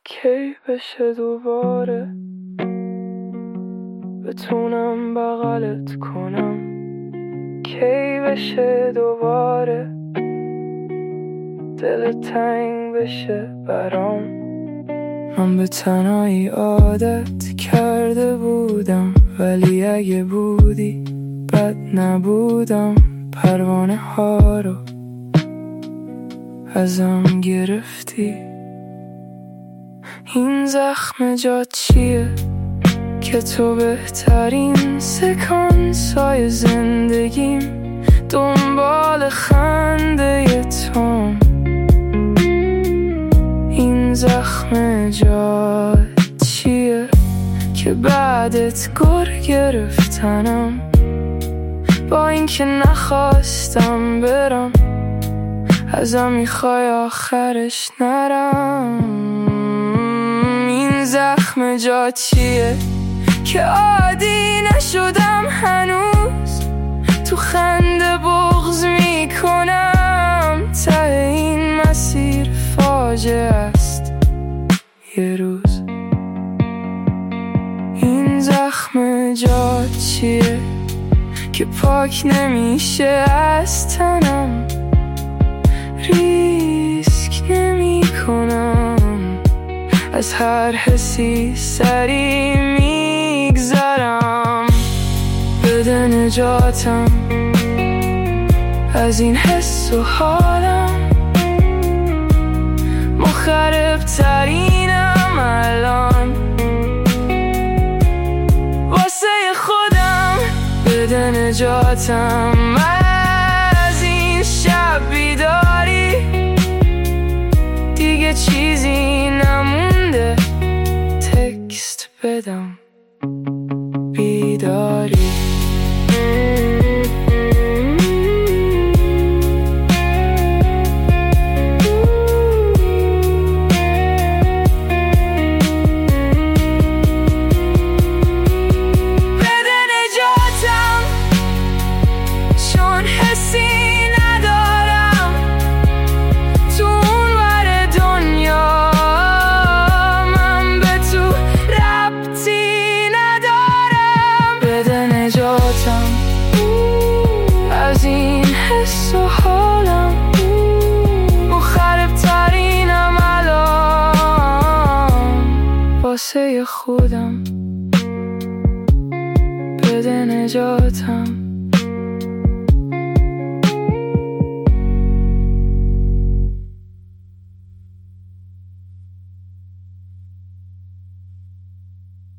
کی بشه دوباره بتونم بغلت کنم، کی بشه دوباره دل تنگ بشه برام. من به تنهایی عادت کرده بودم، ولی اگه بودی بد نبودم. پروانه ها رو ازم گرفتی. این زخم جات چیه که تو بهترین سکانسای زندگیم، دنبال خنده توم. این زخم جات چیه که بعدت گر گرفتنم، با اینکه نخواستم برم ازم میخوای آخرش نرم. این زخم جات چیه که عادی نشدم هنوز، تو خنده بغض میکنم. ته این مسیر فاجعه است یه روز. این زخم جات چیه که پاک نمیشه از تنم، ریسک نمی کنم از هر حسی سری میگذرم. بده نجاتم از این حس و حالم، مخرب ترینم الان واسه خودم. بده نجاتم از این شب بیداری، دیگه چیزی نمونده تکست بدم بیداری. از این حس و حالم، مخرب ترینم الان واسه خودم. بده نجاتم